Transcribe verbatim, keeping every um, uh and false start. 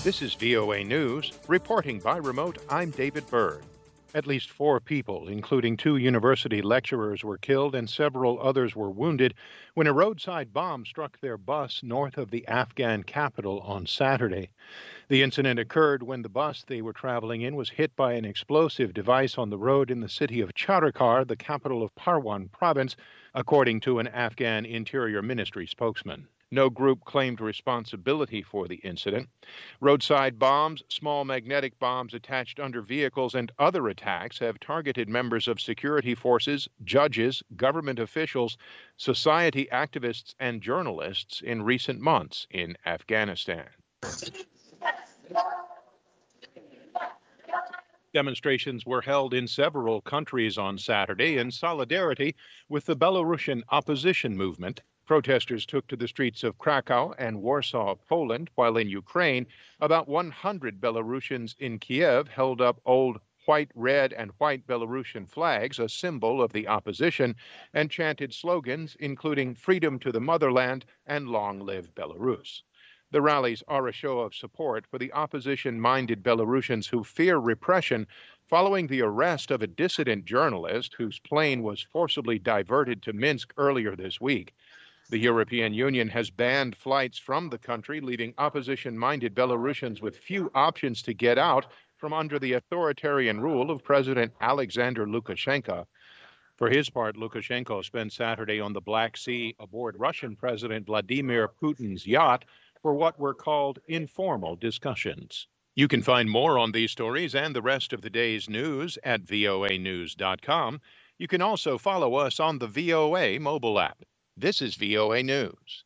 This is V O A News. Reporting by remote, I'm David Byrd. At least four people, including two university lecturers, were killed and several others were wounded when a roadside bomb struck their bus north of the Afghan capital on Saturday. The incident occurred when the bus they were traveling in was hit by an explosive device on the road in the city of Charakar, the capital of Parwan province, according to an Afghan Interior Ministry spokesman. No group claimed responsibility for the incident. Roadside bombs, small magnetic bombs attached under vehicles, and other attacks have targeted members of security forces, judges, government officials, society activists, and journalists in recent months in Afghanistan. Demonstrations were held in several countries on Saturday in solidarity with the Belarusian opposition movement. Protesters took to the streets of Krakow and Warsaw, Poland, while in Ukraine, about one hundred Belarusians in Kiev held up old white, red, and white Belarusian flags, a symbol of the opposition, and chanted slogans including "Freedom to the Motherland" and "Long Live Belarus." The rallies are a show of support for the opposition-minded Belarusians who fear repression following the arrest of a dissident journalist whose plane was forcibly diverted to Minsk earlier this week. The European Union has banned flights from the country, leaving opposition-minded Belarusians with few options to get out from under the authoritarian rule of President Alexander Lukashenko. For his part, Lukashenko spent Saturday on the Black Sea aboard Russian President Vladimir Putin's yacht for what were called informal discussions. You can find more on these stories and the rest of the day's news at V O A news dot com. You can also follow us on the V O A mobile app. This is V O A News.